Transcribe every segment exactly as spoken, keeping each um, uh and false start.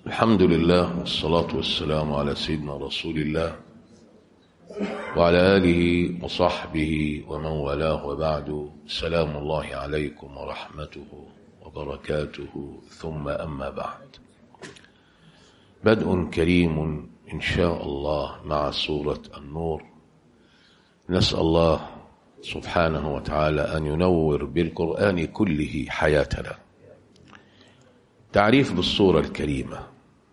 الحمد لله والصلاة والسلام على سيدنا رسول الله وعلى آله وصحبه ومن والاه، وبعد. سلام الله عليكم ورحمته وبركاته، ثم أما بعد. بدء كريم إن شاء الله مع سورة النور. نسأل الله سبحانه وتعالى أن ينور بالقرآن كله حياتنا. تعريف بالسورة الكريمة.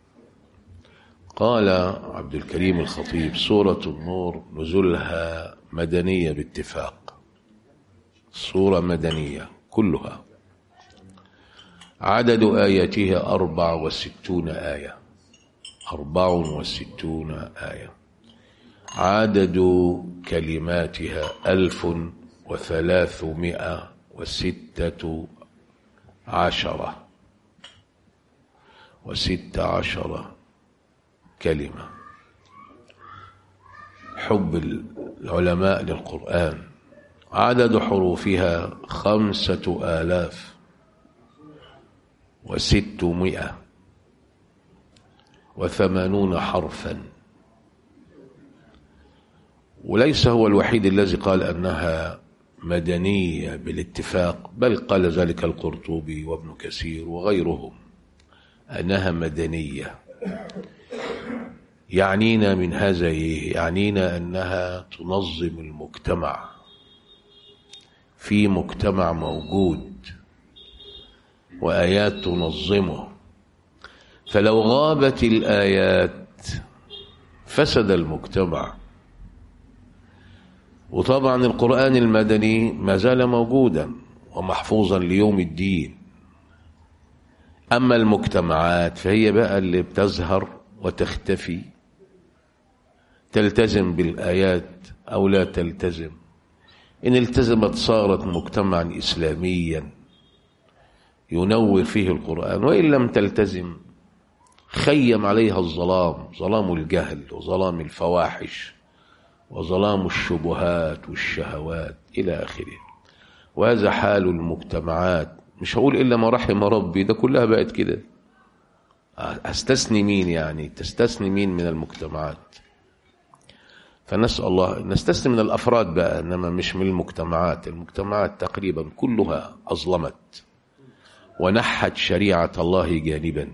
قال عبد الكريم الخطيب: سورة النور نزولها مدنية باتفاق، سورة مدنية كلها. عدد آياتها أربع وستون آية، أربع وستون آية. عدد كلماتها ألف وثلاثمائة وستة عشرة وست عشرة كلمة. حب العلماء للقرآن. عدد حروفها خمسة آلاف وستمائة وثمانون حرفا. وليس هو الوحيد الذي قال أنها مدنية بالاتفاق، بل قال ذلك القرطبي وابن كثير وغيرهم أنها مدنية. يعنينا من هذا إيه؟ يعنينا أنها تنظم المجتمع، في مجتمع موجود وآيات تنظمه، فلو غابت الآيات فسد المجتمع. وطبعا القرآن المدني ما زال موجودا ومحفوظا ليوم الدين. أما المجتمعات فهي بقى اللي بتزهر وتختفي، تلتزم بالآيات أو لا تلتزم. إن التزمت صارت مجتمعا إسلاميا ينور فيه القرآن، وإن لم تلتزم خيم عليها الظلام، ظلام الجهل وظلام الفواحش وظلام الشبهات والشهوات إلى آخره. وهذا حال المجتمعات، مش هقول إلا ما رحم ربي، ده كلها بقت كده. أستثني مين؟ يعني تستثني مين من المجتمعات؟ فنسأل الله، نستثني من الأفراد بقى، إنما مش من المجتمعات. المجتمعات تقريبا كلها أظلمت ونحت شريعة الله جانبا.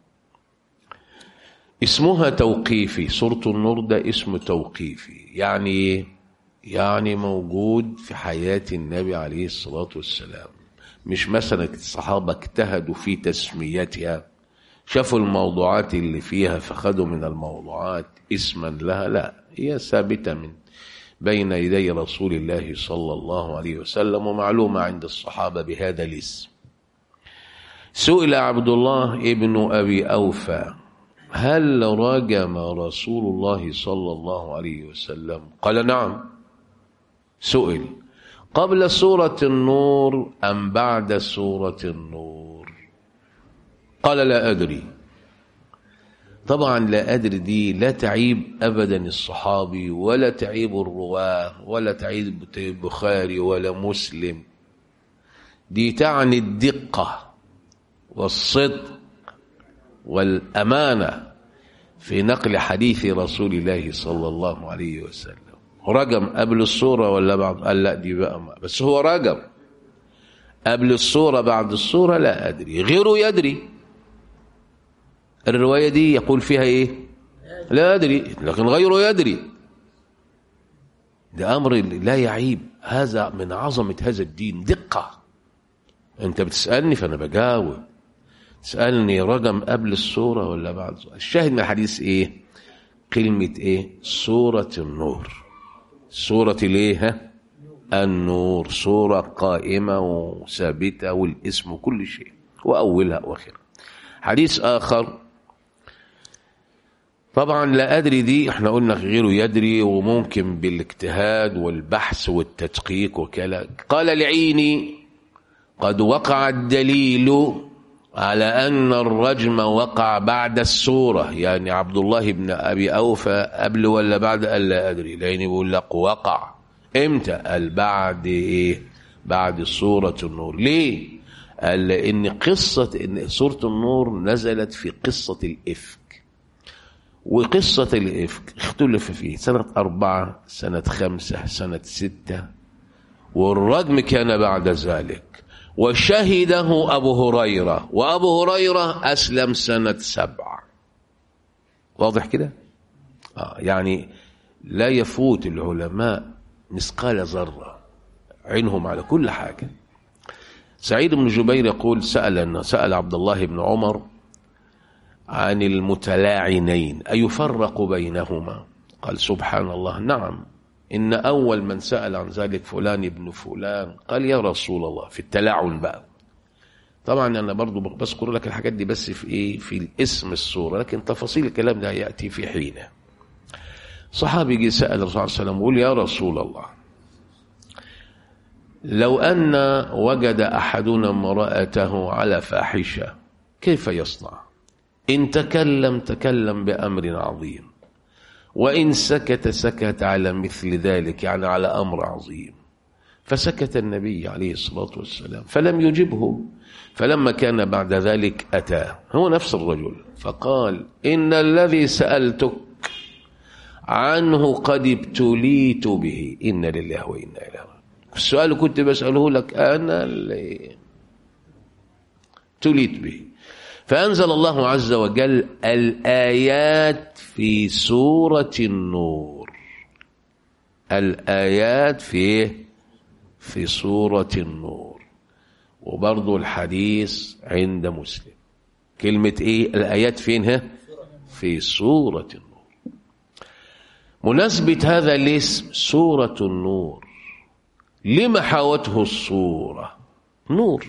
اسمها توقيفي، سورة النور ده اسم توقيفي. يعني يعني موجود في حياة النبي عليه الصلاة والسلام، مش مثلا الصحابة اجتهدوا في تسميتها، شافوا الموضوعات اللي فيها فخدوا من الموضوعات اسما لها. لا، هي ثابتة من بين يدي رسول الله صلى الله عليه وسلم، ومعلومة عند الصحابة بهذا الاسم. سئل عبد الله ابن أبي أوفى: هل رجم رسول الله صلى الله عليه وسلم؟ قال: نعم. سئل: قبل سورة النور أم بعد سورة النور؟ قال: لا أدري. طبعا لا أدري دي لا تعيب أبدا الصحابي، ولا تعيب الرواه، ولا تعيب البخاري ولا مسلم. دي تعني الدقة والصدق والأمانة في نقل حديث رسول الله صلى الله عليه وسلم. رجم قبل الصورة ولا بعد؟ قال: لا، دي بقى ما. بس هو رجم قبل الصورة بعد الصورة لا أدري. غيره يدري. الرواية دي يقول فيها إيه؟ لا أدري، لكن غيره يدري. ده أمر لا يعيب. هذا من عظمة هذا الدين، دقة. أنت بتسألني فأنا بجاوب. تسألني رجم قبل الصورة ولا بعد الصورة. الشاهد من الحديث إيه؟ كلمة إيه؟ سورة النور. سورة ليه؟ النور. سورة قائمة وثابتة، والاسم كل شيء، وأولها وآخرها. حديث آخر، طبعا لا أدري دي احنا قلنا غيره يدري، وممكن بالاجتهاد والبحث والتدقيق وكلا. قال العيني: قد وقع الدليل على أن الرجم وقع بعد السورة. يعني عبد الله بن أبي أوفى قبل ولا بعد؟ قال: لا أدري. العيني بيقول لك وقع. امتى؟ قال: بعد إيه؟ بعد سورة النور. ليه؟ قال إن قصة إن سورة النور نزلت في قصة الإفك، وقصة الإفك اختلف فيه سنة أربعة، سنة خمسة، سنة ستة، والرجم كان بعد ذلك، وشهده أبو هريرة، وأبو هريرة أسلم سنة سبعة. واضح كده؟ آه يعني لا يفوت العلماء مثقال ذرة، عينهم على كل حاجة. سعيد بن جبير يقول سأل سأل عبد الله بن عمر عن المتلاعنين أيفرق بينهما؟ قال سبحان الله نعم، إن أول من سأل عن ذلك فلان ابن فلان. قال يا رسول الله في التلاعن بقى. طبعا أنا برضو بذكر لك الحاجات دي بس في إيه، في الاسم السورة، لكن تفاصيل الكلام ده يأتي في حينه. صحابي جه سأل الرسول صلى الله عليه وسلم وقال يا رسول الله لو أن وجد أحدنا امرأته على فاحشة كيف يصنع؟ إن تكلم تكلم بأمر عظيم، وإن سكت سكت على مثل ذلك، يعني على أمر عظيم. فسكت النبي عليه الصلاة والسلام فلم يجبه، فلما كان بعد ذلك أتاه هو نفس الرجل فقال إن الذي سألتك عنه قد ابتليت به، إن لله وإنا إليه راجعون. السؤال كنت بسأله لك أنا اللي ابتليت به. فأنزل الله عز وجل الآيات في سورة النور، الآيات في في سورة النور. وبرضو الحديث عند مسلم كلمة إيه الآيات فينها؟ في سورة النور. مناسبة هذا الاسم سورة النور لما حاوته الصورة نور،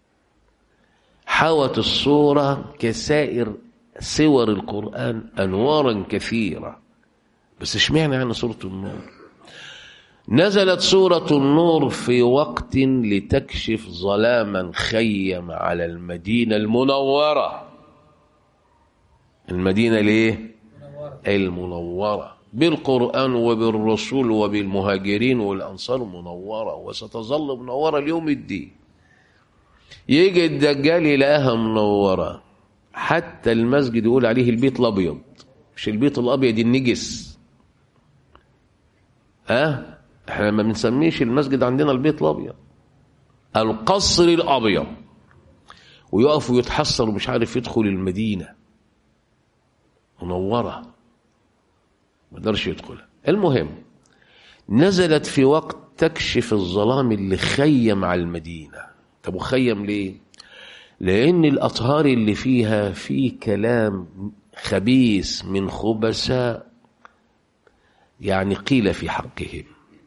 حاوت الصورة كسائر سور القرآن أنوارا كثيرة، بس اشمعنى يعني سورة النور؟ نزلت سورة النور في وقت لتكشف ظلاما خيم على المدينة المنورة. المدينة ليه؟ المنورة بالقرآن وبالرسول وبالمهاجرين والأنصار منورة، وستظل منورة اليوم الدين. يجي الدجال يلاقيها منورة، حتى المسجد يقول عليه البيت الأبيض، مش البيت الأبيض النجس. ها احنا ما بنسميش المسجد عندنا البيت الأبيض، القصر الأبيض. ويقف ويتحسر ومش عارف يدخل المدينة منورة، ما قدرش يدخلها. المهم نزلت في وقت تكشف الظلام اللي خيم على المدينة. طب وخيم ليه؟ لأن الأطهار اللي فيها في كلام خبيث من خبثاء يعني قيل في حقهم.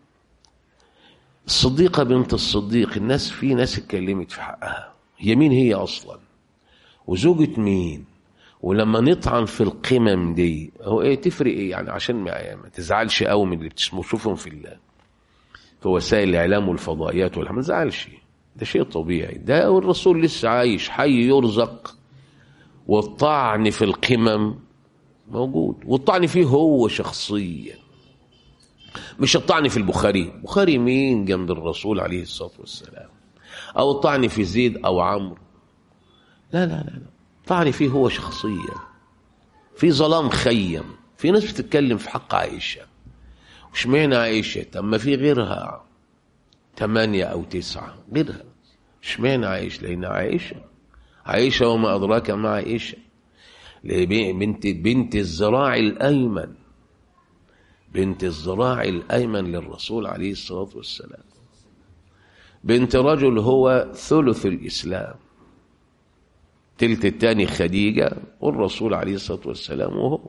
الصديقة بنت الصديق، الناس في ناس اتكلمت في حقها، هي مين هي أصلا وزوجة مين؟ ولما نطعن في القمم دي هو ايه تفرق ايه يعني؟ عشان ما, ما تزعلش قوي من اللي بتشوفهم في الله في وسائل الاعلام والفضائيات والحمد، ما تزعلش، ده شيء طبيعي، ده والرسول لسه عايش حي يرزق. والطعن في القمم موجود، والطعن فيه هو شخصيا، مش الطعن في البخاري. بخاري مين جنب الرسول عليه الصلاة والسلام؟ او الطعن في زيد او عمرو، لا لا لا لا، طعن فيه هو شخصيا. في ظلام خيم، في ناس بتتكلم في حق عائشة، وش معنى عائشة؟ طب ما في غيرها ثمانية أو تسعة غيرها، وش معنى عائشة؟ لأن عائشة عائشة وما أدراك ما عائشة، بنت بنت الذراع الأيمن، بنت الذراع الأيمن للرسول عليه الصلاة والسلام، بنت رجل هو ثلث الإسلام، تلت الثاني خديجة والرسول عليه الصلاة والسلام وهو.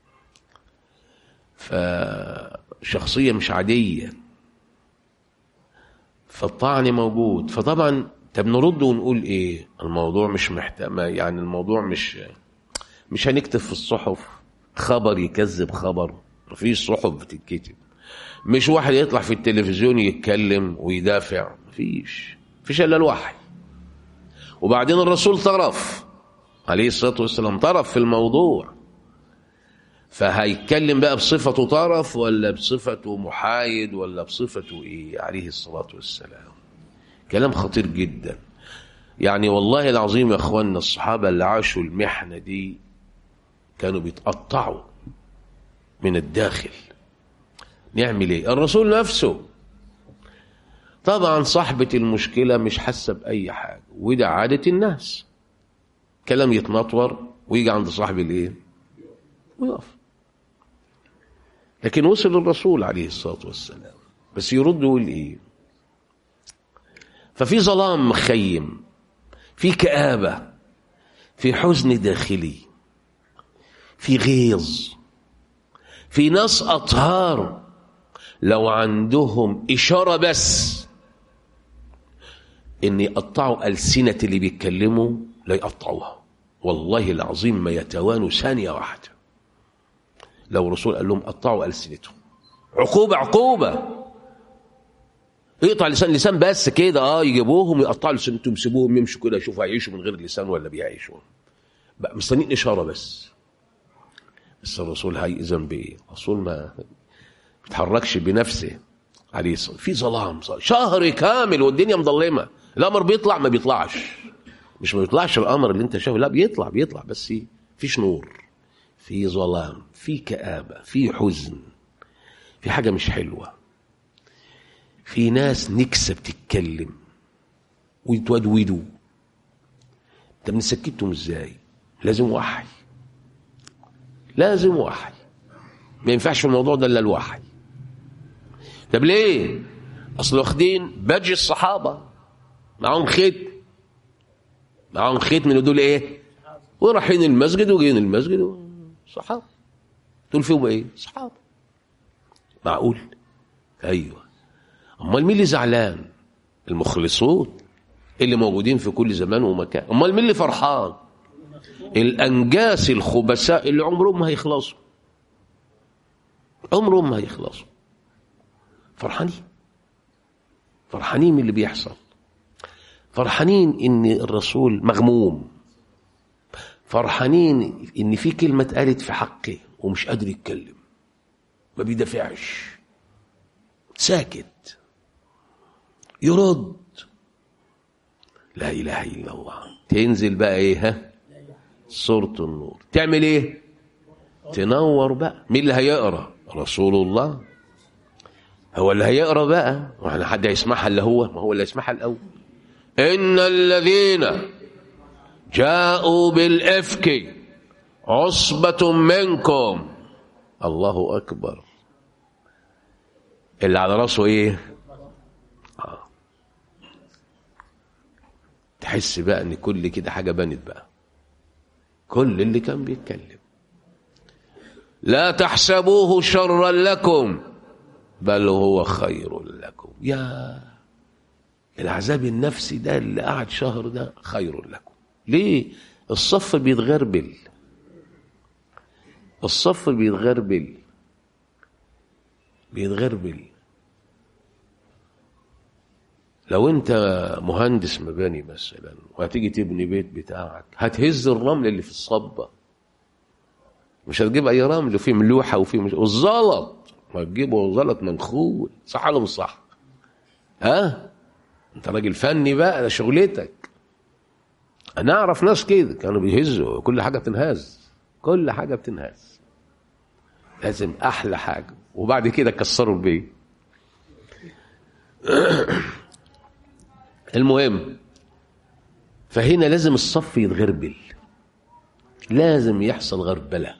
فشخصية مش عادية، فالطعن موجود. فطبعا طب نرد ونقول ايه؟ الموضوع مش محتاج يعني، الموضوع مش مش هنكتب في الصحف خبر يكذب خبر، مفيش صحف بتتكتب، مش واحد يطلع في التلفزيون يتكلم ويدافع، مفيش مفيش الا الوحي. وبعدين الرسول طرف عليه الصلاة والسلام، طرف في الموضوع، فهيتكلم بقى بصفته طرف ولا بصفته محايد ولا بصفته ايه عليه الصلاة والسلام؟ كلام خطير جدا. يعني والله العظيم يا اخواننا الصحابة اللي عاشوا المحنة دي كانوا بيتقطعوا من الداخل. نعمل ايه؟ الرسول نفسه طبعا صاحبة المشكلة مش حاسة بأي حاجة، وده عادة الناس، كلام يتنطور ويجي عند صاحب الايه ويقف. لكن وصل الرسول عليه الصلاة والسلام بس يرد ويقول ايه؟ ففي ظلام مخيم، في كآبة، في حزن داخلي، في غيظ، في ناس أطهار لو عندهم إشارة بس إن يقطعوا ألسنة اللي بيتكلموا لا يقطعوها، والله العظيم ما يتوانوا ثانية واحدة. لو الرسول قال لهم قطعوا ألسنتهم، عقوبة عقوبة، يقطع لسان لسان بس كده، اه يجيبوهم يقطعوا لسانتهم، يسيبوهم يمشوا كده يشوفوا هيعيشوا من غير لسان ولا بيعيشوا، بقى مستنيين إشارة بس. بس الرسول هيأذن بإيه؟ الرسول ما بيتحركش بنفسه عليه الصلاة، في ظلام شهر كامل والدنيا مظلمة، الأمر بيطلع ما بيطلعش، مش ما بيطلعش الأمر اللي انت شايفه، لا بيطلع بيطلع بس فيش نور، في ظلام، في كآبة، في حزن، في حاجة مش حلوة، في ناس نكسة بتتكلم ويتودودوا. انت بنسكتهم ازاي؟ لازم وحي، لازم وحي، ما ينفعش في الموضوع ده الا الوحي. طب ليه؟ اصل واخدين باجي الصحابه معاهم خيط، معاهم خيط من دول ايه؟ ورايحين المسجد وجايين المسجد صحابه، دول فيهم ايه؟ صحابه. معقول؟ ايوه. امال مين اللي زعلان؟ المخلصون اللي موجودين في كل زمان ومكان. امال مين اللي فرحان؟ الانجاس الخبثاء اللي عمرهم ما هيخلصوا، عمرهم ما هيخلصوا. فرحانين، فرحانين من اللي بيحصل، فرحانين ان الرسول مغموم، فرحانين ان في كلمة اتقالت في حقه ومش قادر يتكلم، ما بيدافعش، ساكت، يرد. لا اله الا الله. تنزل بقى ايه؟ ها سورة النور تعمل ايه؟ تنور بقى. مين اللي هيقرأ؟ رسول الله هو اللي هيقرأ بقى، واحنا حد هيسمعها الا هو؟ ما هو اللي هيسمعها الاول. ان الذين جاءوا بالافك عصبة منكم. الله اكبر. اللي على راسه ايه؟ آه. تحس بقى ان كل كده حاجة بنت بقى، كل اللي كان بيتكلم. لا تحسبوه شرا لكم بل هو خير لكم. يا العذاب النفسي ده اللي قعد شهر ده خير لكم. ليه؟ الصف بيتغربل، الصف بيتغربل بيتغربل. لو انت مهندس مباني مثلا وهتيجي تبني بيت بتاعك، هتهز الرمل اللي في الصبة، مش هتجيب اي رمل وفيه ملوحة وفيه مش... والزلط ما تجيبه زلط منخول، صح ولا مش صح؟ ها انت راجل فني بقى، ده شغلتك. انا اعرف ناس كده كانوا بيهزوا كل حاجة بتنهز، كل حاجة بتنهز، لازم احلى حاجة، وبعد كده كسروا البيت. المهم، فهنا لازم الصف يتغربل، لازم يحصل غربلة.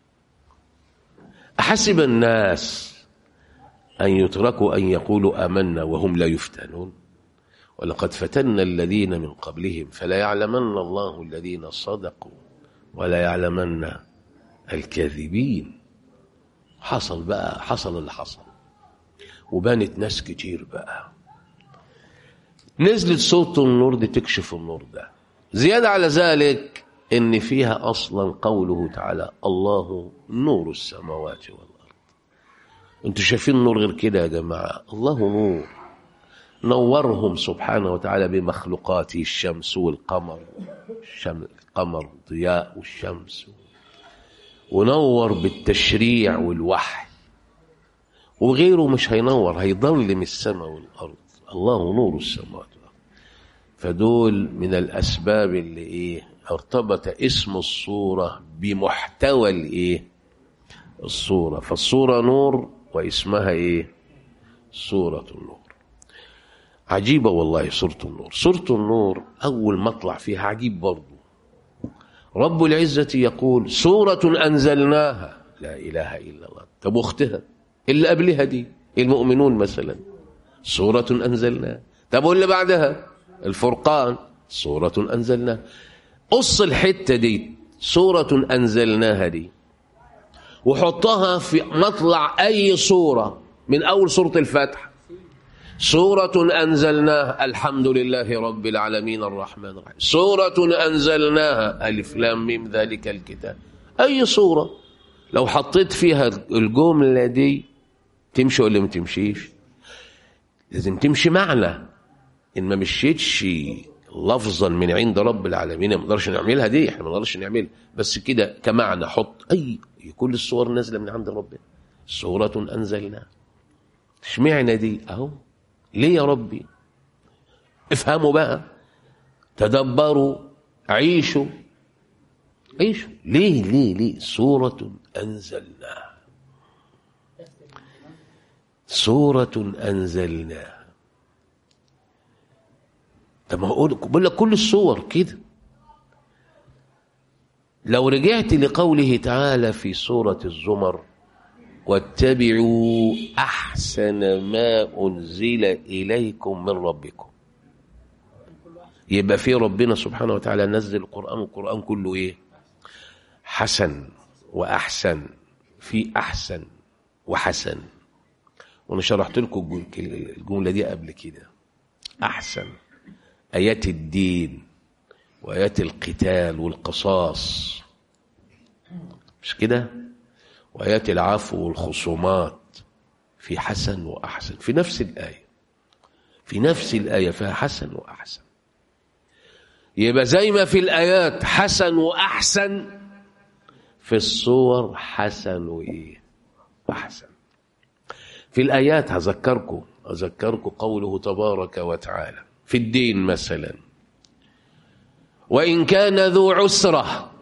أحسب الناس أن يتركوا أن يقولوا آمنا وهم لا يفتنون ولقد فتنا الذين من قبلهم فلا يعلمن الله الذين صدقوا ولا يعلمن الكاذبين. حصل بقى، حصل اللي حصل، وبانت ناس كتير بقى. نزلت صوت النور دي تكشف النور ده. زيادة على ذلك ان فيها اصلا قوله تعالى الله نور السماوات والارض. انتوا شايفين نور غير كده يا جماعة؟ الله نور، نورهم سبحانه وتعالى بمخلوقاته، الشمس والقمر، الشمس القمر ضياء والشمس، ونور بالتشريع والوحي، وغيره مش هينور، هيضلم السماء والارض. الله نور السماوات والارض. فدول من الأسباب اللي إيه ارتبط اسم الصورة بمحتوى الإيه الصورة. فالصورة نور واسمها إيه سورة النور. عجيبة والله سورة النور. سورة النور أول ما اطلع فيها عجيب برضو. رب العزة يقول سورة أنزلناها. لا إله إلا الله. طب أختها اللي قبلها دي المؤمنون مثلا سورة أنزلناها. طب واللي بعدها الفرقان سورة أنزلناها. قص الحتة دي سورة أنزلناها دي وحطها في مطلع أي سورة من أول سورة الفتح. سورة أنزلناها الحمد لله رب العالمين الرحمن الرحيم. سورة أنزلناها ألف لام ميم ذلك الكتاب. أي سورة لو حطيت فيها الجملة دي تمشي ولا ما تمشيش؟ لازم تمشي معنى. إن ما مشيتش لفظا من عند رب العالمين ما نقدرش نعملها دي. احنا ما نقدرش نعملها بس كده كمعنى. حط أي كل الصور نازلة من عند ربنا. سورة أنزلناها. اشمعنى دي أهو؟ ليه يا ربي؟ افهموا بقى تدبروا عيشوا عيشوا. ليه ليه ليه سورة أنزلناها. سورة أنزلناها. طب ما اقول بقول لك كل الصور كده. لو رجعت لقوله تعالى في سورة الزمر واتبعوا أحسن ما أنزل إليكم من ربكم، يبقى في ربنا سبحانه وتعالى نزل القرآن والقرآن كله إيه حسن وأحسن. في أحسن وحسن. وأنا شرحت لكم الجملة دي قبل كده. أحسن آيات الدين وآيات القتال والقصاص مش كده؟ وآيات العفو والخصومات في حسن وأحسن في نفس الآية. في نفس الآية فيها حسن وأحسن. يبقى زي ما في الآيات حسن وأحسن في الصور حسن وإيه أحسن. في الآيات هذكركم أذكركم قوله تبارك وتعالى في الدين مثلا وإن كان ذو عسرة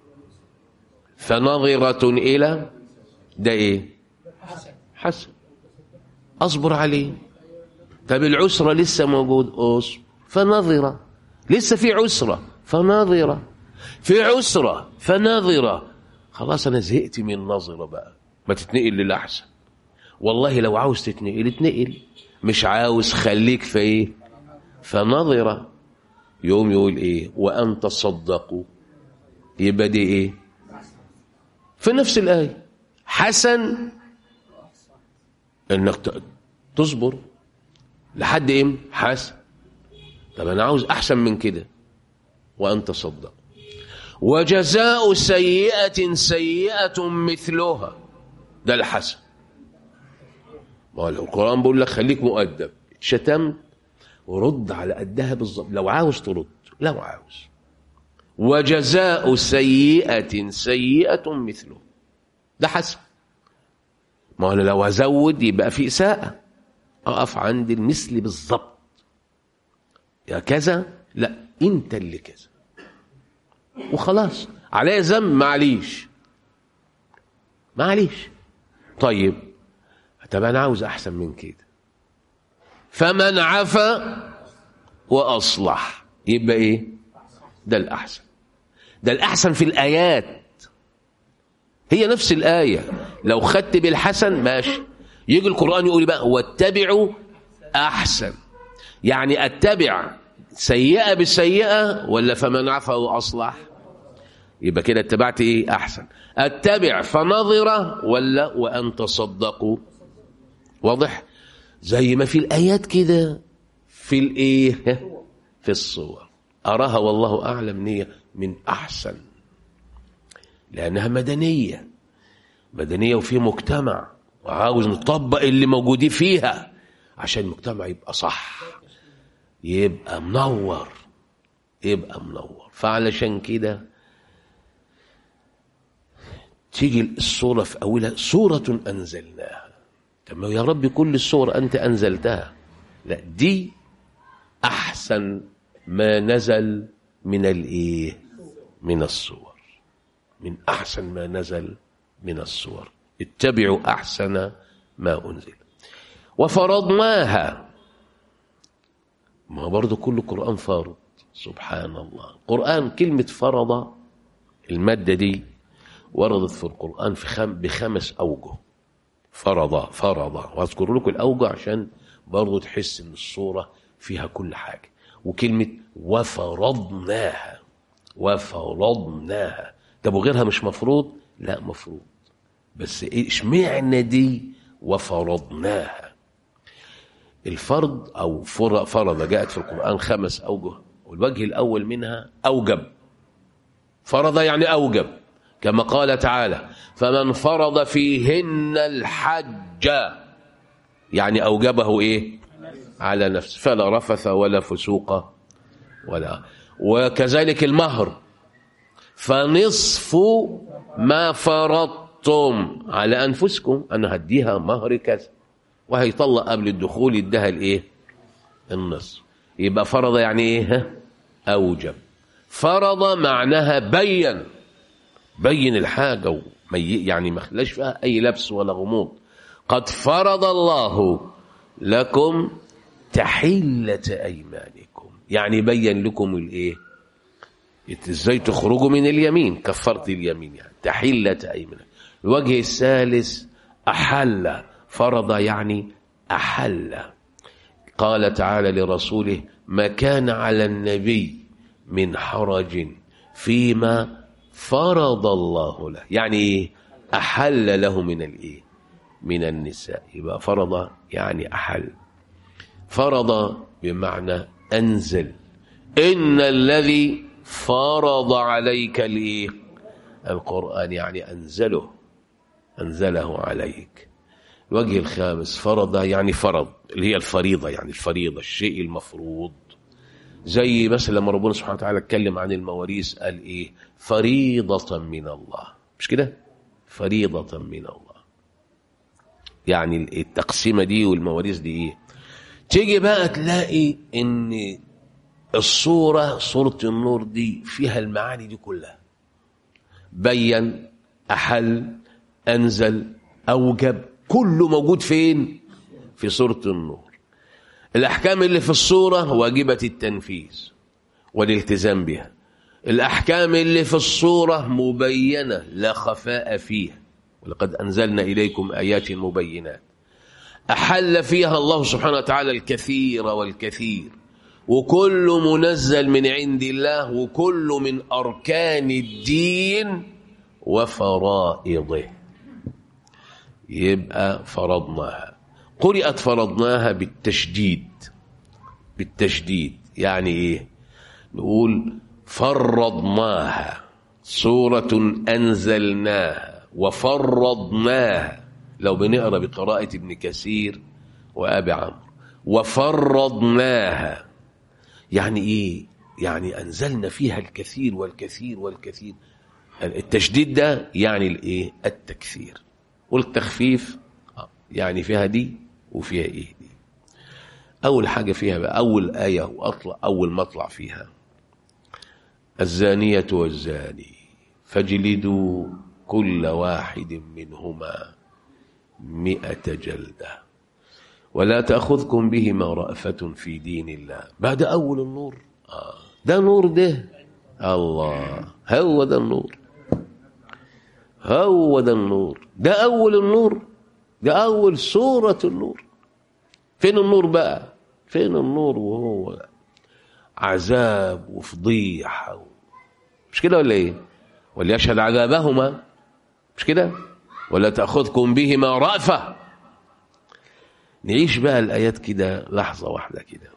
فنظرة إلى ده إيه حسن أصبر عليه. طب العسرة لسه موجود أصبر فنظرة. لسه في عسرة فنظرة. في عسرة فنظرة. خلاص أنا زهقت من النظرة بقى ما تتنقل للأحسن. والله لو عاوز تتنقل اتنقل مش عاوز خليك في إيه فنظرة. يوم يقول إيه وأن تصدقوا يبقى دي إيه في نفس الآية حسن إنك تصبر لحد إيه حسن. طب أنا عاوز أحسن من كده وأن تصدق. وجزاء سيئة سيئة مثلها ده الحسن. ما القرآن بيقول لك خليك مؤدب. شتمت ورد على قدها بالظبط لو عاوز ترد لو عاوز. وجزاء سيئة سيئة مثله ده حسن. ما أنا لو أزود يبقى في إساءة. أقف عند المثل بالظبط. يا كذا لا أنت اللي كذا وخلاص عليه ذنب معليش معليش. طيب طب أنا عاوز أحسن من كده. فمن عفا وأصلح يبقى إيه ده الأحسن. ده الأحسن في الآيات. هي نفس الآية لو خدت بالحسن ماشي. يجي القرآن يقول بقى واتبعوا أحسن. يعني أتبع سيئة بالسيئة ولا فمن عفا وأصلح؟ يبقى كده اتبعت إيه أحسن. أتبع فنظرة ولا وأن تصدقوا؟ واضح؟ زي ما في الآيات كده في الإيه في الصور. أراها والله أعلم نية من أحسن لأنها مدنية مدنية وفي مجتمع وعاوز نطبق اللي موجودين فيها عشان المجتمع يبقى صح يبقى منور يبقى منور. فعلشان كده تيجي الصورة في أولها سورة أنزلناها. طب يا رب كل الصور أنت أنزلتها. لا دي أحسن ما نزل من الايه من الصور، من احسن ما نزل من الصور. اتبعوا احسن ما انزل. وفرضناها، ما برضو كل قرآن فرض. سبحان الله. قرآن كلمة فرض المادة دي وردت في القرآن في خم بخمس أوجه. فرض فرض، وأذكر لكم الأوجه عشان برضو تحس إن الصورة فيها كل حاجة. وكلمة وفرضناها، وفرضناها. طب وغيرها مش مفروض؟ لا مفروض، بس إيش معنى دي وفرضناها؟ الفرض أو فرض جاءت في القرآن خمس أوجه، والوجه الأول منها أوجب. فرض يعني أوجب، كما قال تعالى فمن فرض فيهن الحج، يعني أوجبه إيه على نفسه، فلا رفث ولا فسوق ولا. وكذلك المهر، فنصف ما فرضتم على أنفسكم، أنا هديها مهر كذا، وهيطلق قبل الدخول يديها الايه النصف. يبقى فرض يعني ايه اوجب. فرض معناها بين، بين الحاجه ومي يعني ما خلاش فيها اي لبس ولا غموض. قد فرض الله لكم تحله ايمانكم، يعني بين لكم الايه ازاي تخرجوا من اليمين، كفرت اليمين يعني تحله ايمانكم. الوجه الثالث احل. فرض يعني أحل. قال تعالى لرسوله ما كان على النبي من حرج فيما فرض الله له، يعني أحل له من الإيه من النساء. يبقى فرض يعني أحل. فرض بمعنى أنزل. إن الذي فرض عليك الإيه القرآن، يعني أنزله، أنزله عليك. الوجه الخامس فرض يعني فرض، اللي هي الفريضة، يعني الفريضة الشيء المفروض. زي مثلا لما ربنا سبحانه وتعالى اتكلم عن المواريث قال ايه فريضة من الله، مش كده؟ فريضة من الله، يعني التقسيمة دي والمواريث دي ايه. تيجي بقى تلاقي ان الصورة صورة النور دي فيها المعاني دي كلها، بين، أحل، أنزل، أوجب، كله موجود فين؟ في سورة النور. الأحكام اللي في الصورة واجبة التنفيذ والالتزام بها. الأحكام اللي في الصورة مبينة لا خفاء فيها، ولقد أنزلنا إليكم آيات مبينات. أحل فيها الله سبحانه وتعالى الكثير والكثير، وكل منزل من عند الله، وكل من أركان الدين وفرائضه. يبقى فرضناها. قرئت فرضناها بالتشديد، بالتشديد يعني ايه؟ نقول فرضناها، سورة أنزلناها وفرضناها. لو بنقرأ بقراءة ابن كثير وأبي عمرو وفرضناها، يعني ايه؟ يعني أنزلنا فيها الكثير والكثير والكثير. التشديد ده يعني الايه التكثير، والتخفيف يعني فيها دي وفيها ايه دي. اول حاجه فيها بقى اول ايه واطلع اول ما اطلع فيها الزانيه والزاني فاجلدوا كل واحد منهما مئة جلده ولا تاخذكم بهما رأفة في دين الله. بعد اول النور آه. ده نور ده الله، هو ده النور، هو ده النور، ده أول النور، ده أول سورة النور. فين النور بقى؟ فين النور وهو عذاب وفضيحة، مش كده ولا ايه؟ وليشهد عذابهما، مش كده؟ ولا تأخذكم بهما رأفة. نعيش بقى الآيات كده لحظة واحدة كده.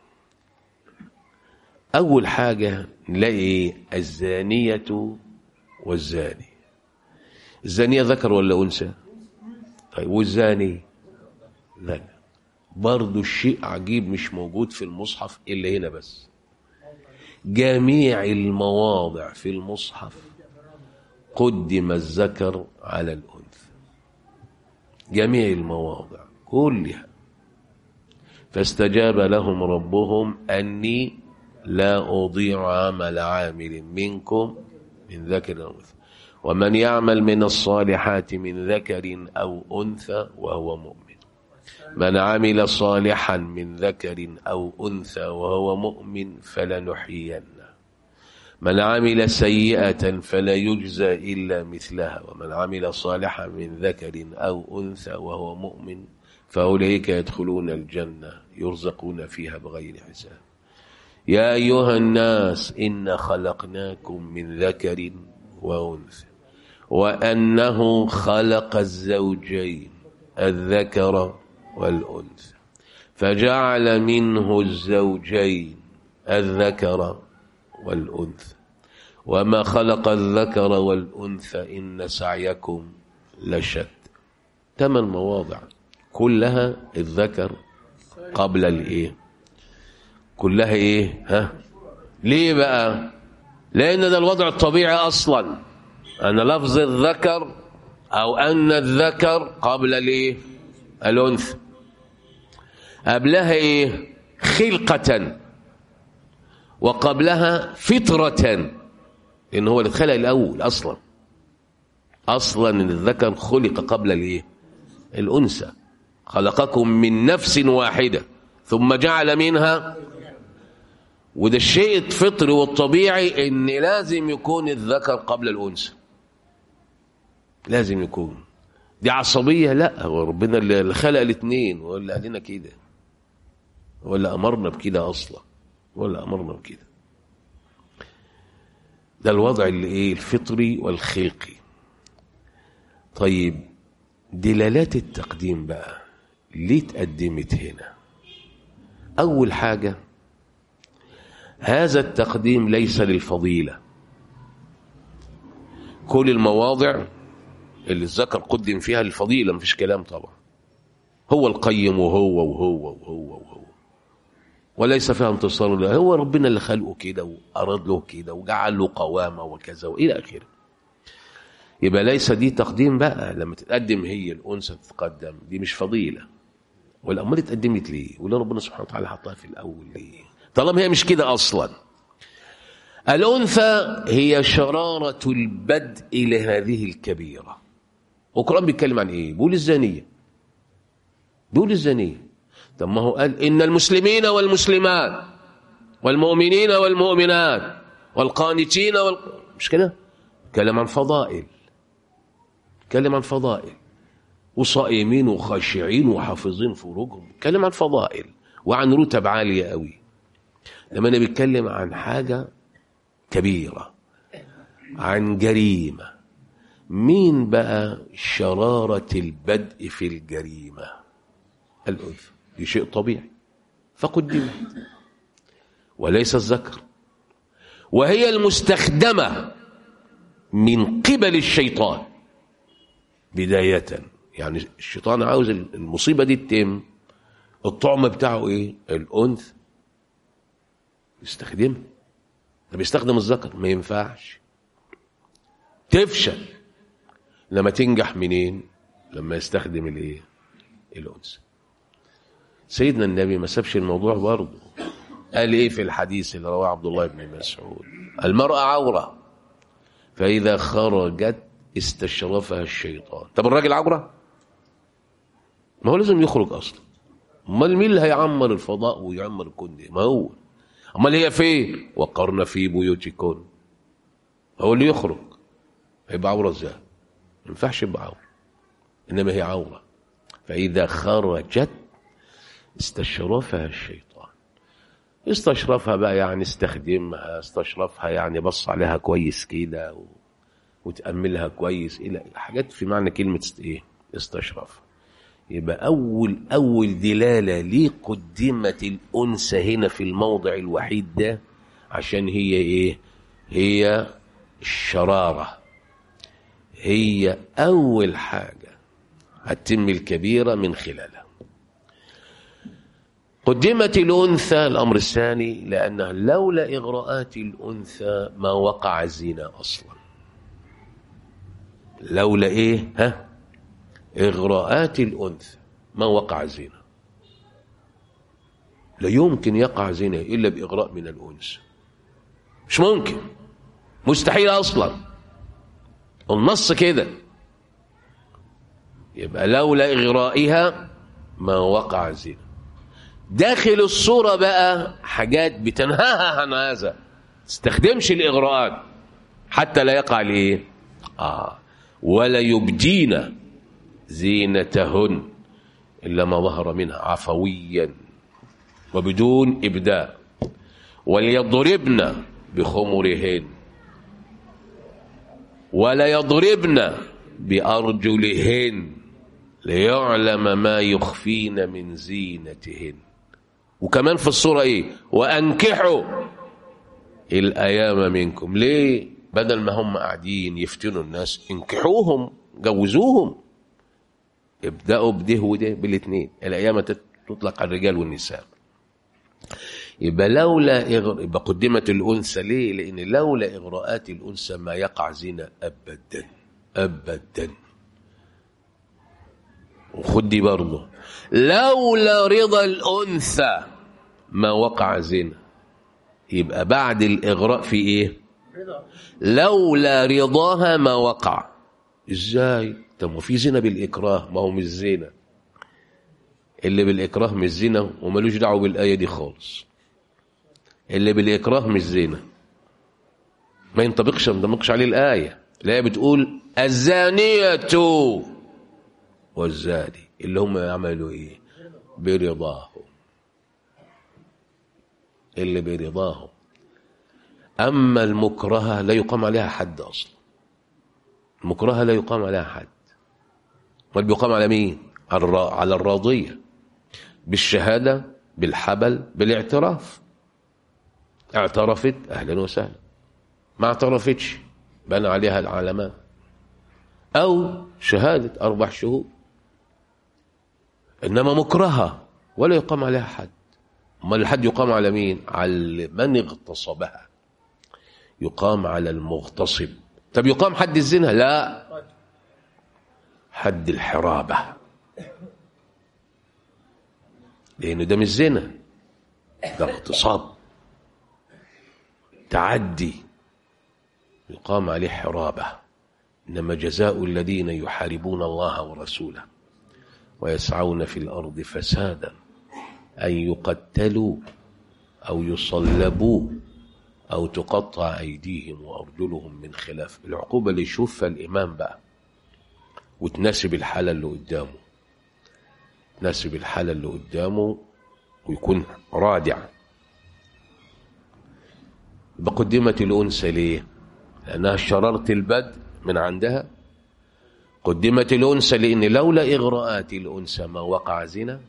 أول حاجة نلاقي الزانية والزاني. الزانية ذكر ولا أنثى؟ طيب والزاني؟ لا، برضو الشيء عجيب مش موجود في المصحف إلا هنا بس. جميع المواضع في المصحف قدم الذكر على الأنثى، جميع المواضع كلها. فاستجاب لهم ربهم أني لا أضيع عمل عامل منكم من ذكر أو أنثى ومن يعمل من الصالحات من ذكر أو أنثى وهو مؤمن من عمل صالحا من ذكر أو أنثى وهو مؤمن فلنحيينه من عمل سيئة فلا يجزى إلا مثلها ومن عمل صالحا من ذكر أو أنثى وهو مؤمن فأولئك يدخلون الجنة يرزقون فيها بغير حساب يا أيها الناس إنا خلقناكم من ذكر وأنثى وأنه خلق الزوجين الذكر والأنثى فجعل منه الزوجين الذكر والأنثى وما خلق الذكر والأنثى إن سعيكم لشتى. ثمان مواضع كلها الذكر قبل الإيه؟ كلها إيه؟ ها؟ ليه بقى؟ لأن ده الوضع الطبيعي أصلا أن لفظ الذكر أو أن الذكر قبل الإيه؟ الأنثى. قبلها إيه؟ خلقة وقبلها فطرة إن هو اللي اتخلق الأول أصلا أصلا إن الذكر خلق قبل الإيه؟ الأنثى. خلقكم من نفس واحدة ثم جعل منها. وده الشيء الفطري والطبيعي إن لازم يكون الذكر قبل الأنثى لازم يكون. دي عصبية؟ لا، هو ربنا اللي خلق الاثنين ولا قال لنا كده ولا أمرنا بكده أصلا ولا أمرنا بكده. ده الوضع اللي إيه؟ الفطري والخلقي. طيب دلالات التقديم بقى ليه تقدمت هنا؟ أول حاجة هذا التقديم ليس للفضيلة. كل المواضع اللي الذكر قدم فيها الفضيلة مفيش كلام طبعا. هو القيم وهو وهو وهو وهو وليس فيها انتصار له. هو ربنا اللي خلقه كده وأراد له كده وجعل له قوامة وكذا وإلى آخره. يبقى ليس دي تقديم بقى. لما تتقدم هي الأنثى تتقدم دي مش فضيلة. والأمر اتقدمت ليه؟ ولا ربنا سبحانه وتعالى حطها في الأول ليه؟ طالما هي مش كده أصلا. الأنثى هي شرارة البدء لهذه الكبيرة. والقرآن بيتكلم عن إيه؟ بيقول الزانية. بيقول الزانية. طب ما هو قال إن المسلمين والمسلمات والمؤمنين والمؤمنات والقانتين وال... مش كده؟ كلام عن فضائل. كلام عن فضائل وصائمين وخاشعين وحافظين فروجهم. كلام عن فضائل وعن رتب عالية قوي. لما أنا بيتكلم عن حاجة كبيرة عن جريمة، مين بقى شرارة البدء في الجريمة؟ الأنثى. دي شيء طبيعي فقدمت وليس الذكر. وهي المستخدمة من قبل الشيطان بداية. يعني الشيطان عاوز المصيبة دي تتم. الطعم بتاعه ايه؟ الأنثى. يستخدمها. ده بيستخدم الذكر ما ينفعش. تفشل. لما تنجح منين؟ لما يستخدم الايه؟ الأنثى. سيدنا النبي ما سابش الموضوع برضه. قال ايه في الحديث اللي رواه عبد الله بن مسعود؟ المرأة عورة فإذا خرجت استشرفها الشيطان. طب الراجل عورة؟ ما هو لازم يخرج أصلا. امال مين اللي هيعمر الفضاء ويعمر الكون ده؟ ما هو. امال هي فين؟ وقرن في بيوتكن. هو اللي يخرج. هيبقى عورة ازاي؟ ما ينفعش يبقى عورة. انما هي عورة فإذا خرجت استشرفها الشيطان. استشرفها بقى يعني استخدمها. استشرفها يعني بص عليها كويس كده و... وتأملها كويس إلى حاجات في معنى كلمة ايه؟ استشرف. يبقى أول أول دلالة ليه قدمت الأنثى هنا في الموضع الوحيد ده عشان هي إيه؟ هي الشرارة. هي أول حاجة هتتم الكبيرة من خلالها. قدمت الأنثى الأمر الثاني لأنها لولا إغراءات الأنثى ما وقع الزنا أصلا. لولا إيه؟ ها؟ إغراءات الأنثى ما وقع الزنا. لا يمكن يقع زنا إلا بإغراء من الأنثى، مش ممكن، مستحيل أصلا، النص كده. يبقى لولا إغرائها ما وقع زنا. داخل الصورة بقى حاجات بتنهاها عن هذا، تستخدمش الإغراءات حتى لا يقع لإيه؟ آه ولا يبدين زينتهن إلا ما ظهر منها عفويا وبدون إبداء، وليضربن بخمرهن ولا يضربن بأرجلهن ليعلم ما يخفين من زينتهن. وكمان في الصورة إيه؟ وأنكحوا الأيام منكم. ليه؟ بدل ما هم قاعدين يفتنوا الناس، انكحوهم، جوزوهم، ابدأوا بده وده بالاثنين. الأيام تطلق على الرجال والنساء. يبقى لولا إغر... يبقى قدمت الأنثى. ليه؟ لأن لولا إغراءات الأنثى ما يقع زنا أبدا أبدا. وخدي برضه لولا رضا الأنثى ما وقع زنا. يبقى بعد الإغراء في إيه؟ لولا رضاها ما وقع. إزاي؟ طب وفي زنا بالإكراه؟ ما هو مش زنا، اللي بالإكراه مش زنا وملوش دعوه بالآية دي خالص. اللي بالإكراه مش زنا، ما ينطبقش ما ينطبقش عليه الآية. الآية بتقول الزانية والزاني، اللي هم يعملوا إيه؟ برضاهم، اللي برضاهم. أما المكرهة لا يقام عليها حد أصلا. المكرهة لا يقام عليها حد. ما بيقام على مين؟ على الراضية بالشهادة، بالحبل، بالاعتراف. اعترفت أهلا وسهلا، ما اعترفتش بنى عليها العلامات، أو شهادة أربع شهور. إنما مكرهة ولا يقام عليها حد. ما الحد يقام على مين؟ على من اغتصبها، يقام على المغتصب. طب يقام حد الزنا؟ لا، حد الحرابة، لأنه ده مش زنا، ده اغتصاب، تعدي، يقام عليه حرابة. إنما جزاء الذين يحاربون الله ورسوله ويسعون في الأرض فسادا أن يقتلوا أو يصلبوا أو تقطع أيديهم وأرجلهم من خلاف. العقوبة اللي يشوفها الإمام بقى وتناسب الحالة اللي قدامه، تناسب الحالة اللي قدامه ويكون رادع. بقدمت الأنثى ليه؟ لأنها شررت البدء من عندها. قدمت الأنثى لأن لولا إغراءات الأنثى ما وقع زنا،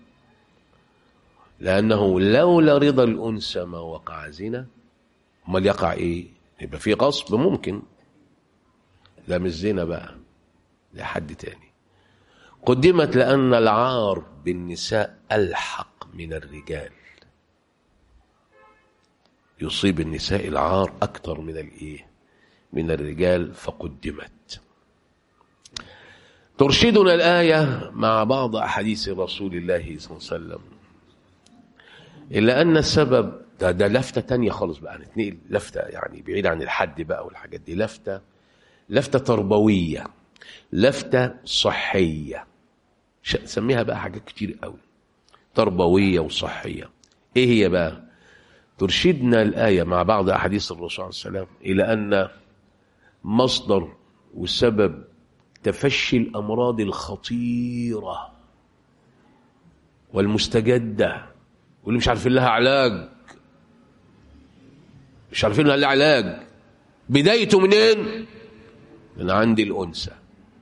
لأنه لولا رضا الأنثى ما وقع زنا. امال يقع إيه؟ يبقى في غصب ممكن، لا مش زنا بقى، لحد تاني. قدمت لأن العار بالنساء ألحق من الرجال، يصيب النساء العار أكثر من الإيه؟ من الرجال، فقدمت. ترشدنا الآية مع بعض أحاديث رسول الله صلى الله عليه وسلم إلا أن السبب ده, ده لفتة تانية خالص بقى، نتنقل لفتة يعني بعيد عن الحد بقى والحاجات دي، لفتة لفتة تربوية، لفتة صحية، سميها بقى حاجات كتير قوي، تربوية وصحية. إيه هي بقى؟ ترشدنا الآية مع بعض أحاديث الرسول صلى الله عليه وسلم إلى أن مصدر وسبب تفشي الأمراض الخطيرة والمستجدة واللي مش عارفين لها علاج، مش عارفين لها علاج، بدايته منين؟ من عند الأنثى،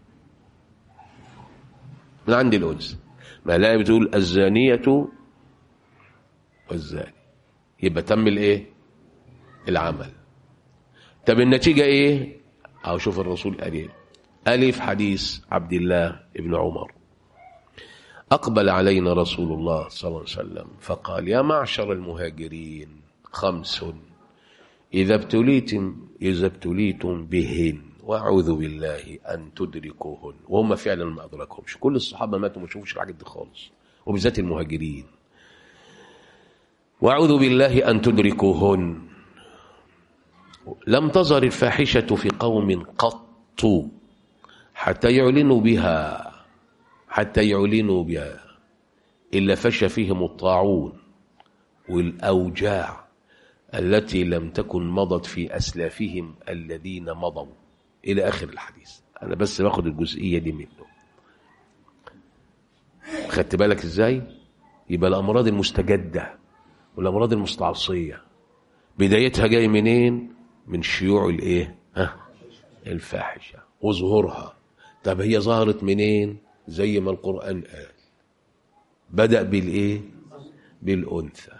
من عند الأنثى. ما لا بتقول الزانية والزاني، يبقى تم الايه؟ العمل. طب النتيجة ايه؟ او شوف الرسول قال ايه. ألف حديث عبد الله ابن عمر: أقبل علينا رسول الله صلى الله عليه وسلم فقال: يا معشر المهاجرين خمس إذا ابتليتم إذا ابتليتم بهن وأعوذ بالله أن تدركوهن. وهم فعلا ما أدركهمش، كل الصحابة ماتوا ما شافوش الحاجات دي خالص، وبالذات المهاجرين. وأعوذ بالله أن تدركوهن. لم تظهر الفاحشة في قوم قط حتى يعلنوا بها حتى يعلنوا بها إلا فشى فيهم الطاعون والأوجاع التي لم تكن مضت في أسلافهم الذين مضوا، إلى آخر الحديث. أنا بس باخد الجزئية دي منه. خدت بالك إزاي؟ يبقى الأمراض المستجدة والأمراض المستعصية بدايتها جاي منين؟ من شيوع الإيه؟ ها؟ الفاحشة وظهورها. طب هي ظهرت منين؟ زي ما القرآن قال، بدأ بالإيه؟ بالأنثى.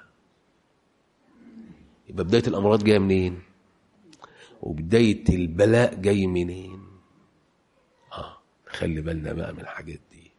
يبقى بداية الأمراض جاية منين؟ وبداية البلاء جاي منين؟ آه خلي بالنا بقى من الحاجات دي.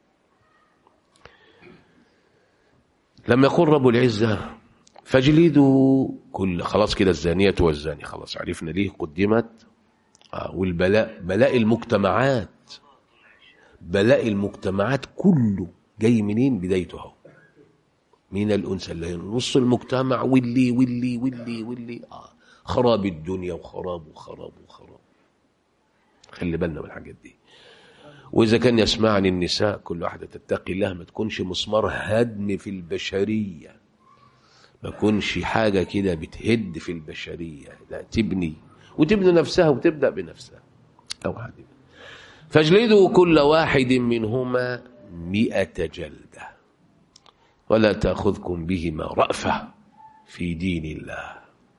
لما يقول رب العزة فاجلدوا كل، خلاص كده الزانية والزاني، خلاص عرفنا ليه قدمت. آه والبلاء بلاء المجتمعات، بلاء المجتمعات كله جاي منين؟ بدايته اهو من الأنثى اللي هي نص المجتمع، واللي واللي واللي واللي آه خراب الدنيا وخراب وخراب وخراب. خلي بالنا من الحاجات دي. وإذا كان يسمعني النساء، كل واحدة تتقي الله، ما تكونش مسمار هدم في البشرية، ما تكونش حاجة كده بتهد في البشرية، لا تبني وتبني نفسها وتبدأ بنفسها. أو حد فاجلدوا كل واحد منهما مئة جلدة ولا تأخذكم بهما رأفة في دين الله.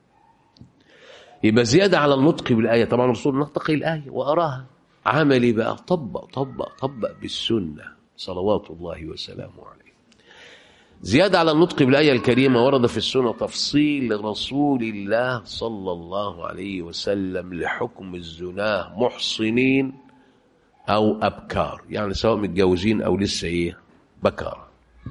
يبقى زيادة على النطق بالآية. طبعا الرسول نطق الآية وأراها، عملي بقى طبق طبق طبق بالسنة صلوات الله وسلامه عليه. زيادة على النطق بالآية الكريمة، ورد في السنة تفصيل رسول الله صلى الله عليه وسلم لحكم الزنا محصنين أو أبكار، يعني سواء متجوزين أو لسه إيه بكار.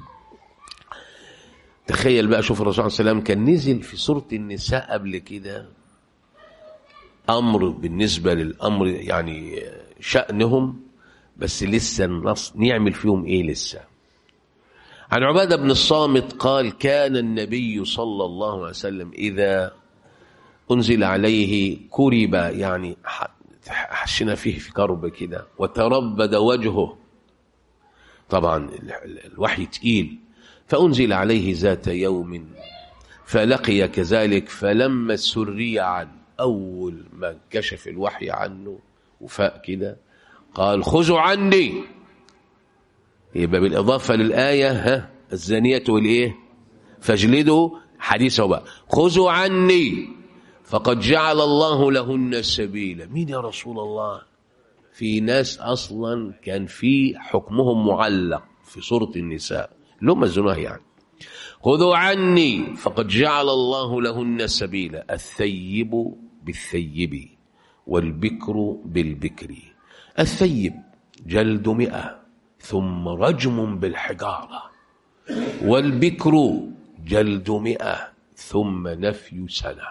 تخيل بقى، شوف الرسول صلى الله عليه وسلم كان نزل في سورة النساء قبل كده أمر بالنسبة للأمر، يعني شأنهم، بس لسه النص نعمل فيهم إيه لسه. عن عبادة بن الصامت قال كان النبي صلى الله عليه وسلم إذا أنزل عليه كرب، يعني حشنا فيه في كرب كده، وتربد وجهه، طبعا الوحي تقيل، فأنزل عليه ذات يوم فلقي كذلك، فلما سري عنه، أول ما كشف الوحي عنه وفاء كده قال خذوا عني. يبقى بالإضافة للآية ها الزانية والإيه فاجلدوا، حديثه بقى خذوا عني فقد جعل الله لهن سبيلا. مين يا رسول الله؟ في ناس أصلا كان في حكمهم معلق في سورة النساء، لهم الزناه يعني. خذوا عني فقد جعل الله لهن سبيلا، الثيب بالثيب والبكر بالبكر. الثيب جلد مئة ثم رجم بالحجارة، والبكر جلد مئة ثم نفي سنة.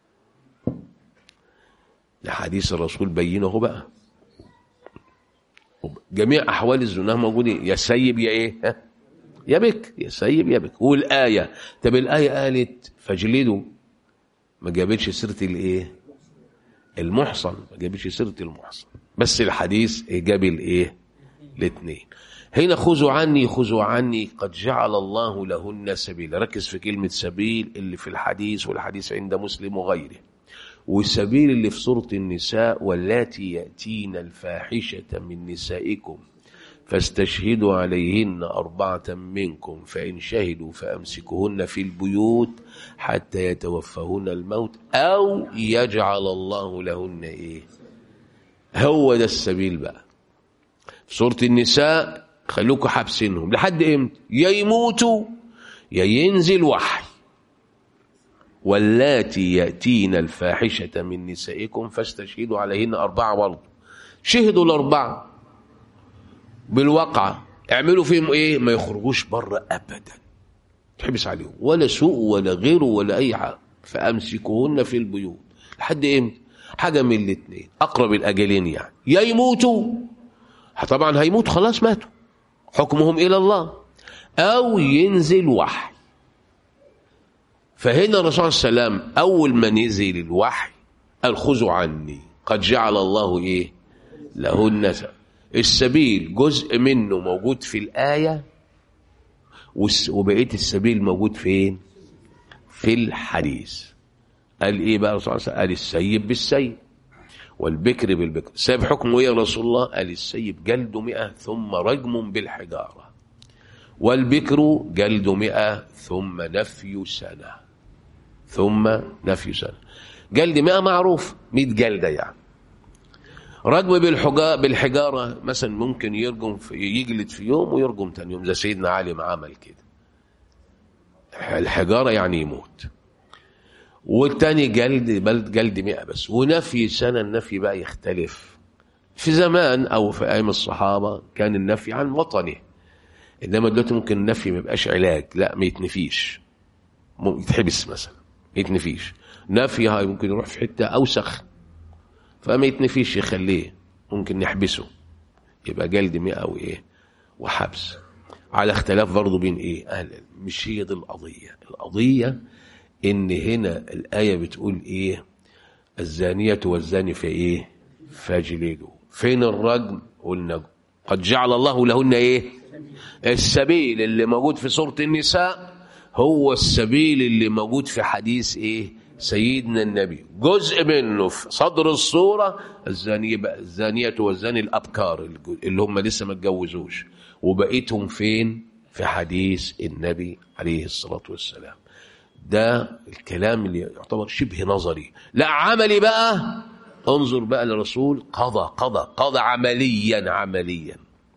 لحديث الرسول بينه بقى، جميع أحوال الزنا موجودين، يا سيب يا إيه يا بك، يا سيب يا بك. والآية، طب الآية قالت فاجلدوا، ما جابتش سيرة الإيه المحصن، ما جابتش سيرة المحصن، بس الحديث جاب الإيه الاثنين. هنا خذوا عني خذوا عني قد جعل الله لهن سبيلا. ركز في كلمة سبيل اللي في الحديث، والحديث عند مسلم وغيره، والسبيل اللي في سورة النساء واللاتي يأتين الفاحشة من نسائكم فاستشهدوا عليهن أربعة منكم فإن شهدوا فأمسكوهن في البيوت حتى يتوفهن الموت أو يجعل الله لهن إيه. هو ده السبيل بقى في سورة النساء. خلوكوا حابسينهم لحد امتى؟ يا يموتوا يا ينزل وحي. واللاتي يأتين الفاحشة من نسائكم فاستشهدوا عليهن أربعة، برضه شهدوا الأربعة بالواقعة، اعملوا فيهم ايه؟ ما يخرجوش بره ابدا، تحبس عليهم ولا سوء ولا غيره ولا اي حاجه، فامسكوهن في البيوت. لحد امتى؟ حاجه من الاثنين، اقرب الاجلين يعني، يا يموتوا، طبعا هيموت خلاص ماتوا حكمهم الى الله، او ينزل وحي فهنا الرسول صلى الله عليه وسلم أول ما نزل الوحي قال خذوا عني قد جعل الله إيه لهن السبيل، جزء منه موجود في الآية وبقية السبيل موجود فين؟ في الحديث. قال إيه بقى الرسول صلى الله عليه وسلم؟ قال السيب بالسيب والبكر بالبكر. سيب حكمه إيه يا رسول الله؟ قال السيب جلد مئة ثم رجم بالحجارة، والبكر جلد مئة ثم نفي سنة، ثم نفي سنة. جلد مئة معروف، مئة جلدة يعني. رجم بالحجارة مثلا ممكن يرجم في يجلد في يوم ويرجم تاني يوم، زي سيدنا علي ما عمل كده. الحجارة يعني يموت. والتاني جلد بلد جلد مئة بس. ونفي سنة، النفي بقى يختلف. في زمان أو في أيام الصحابة كان النفي عن وطنه، إنما دلوقتي ممكن النفي ما يبقاش علاج، لا ما يتنفيش، يتحبس مثلا ما يتنفيش. نفي هاي ممكن يروح في حتة أوسخ فما يتنفيش، يخليه ممكن نحبسه، يبقى جلد مئة وإيه وحبس. على اختلاف برضه بين إيه أهل. مش هي دي القضية. القضية إن هنا الآية بتقول إيه؟ الزانية والزاني في إيه؟ فاجلدوا. فين الرجم؟ قلنا قد جعل الله لهن إيه؟ السبيل اللي موجود في سورة النساء هو السبيل اللي موجود في حديث إيه؟ سيدنا النبي، جزء منه في صدر الصورة الزانية بقى الزانية والزاني الأبكار اللي هم لسه ما اتجوزوش، وبقيتهم فين؟ في حديث النبي عليه الصلاة والسلام. ده الكلام اللي يعتبر شبه نظري. لا عملي بقى، انظر بقى للرسول قضى قضى قضى عمليا عمليا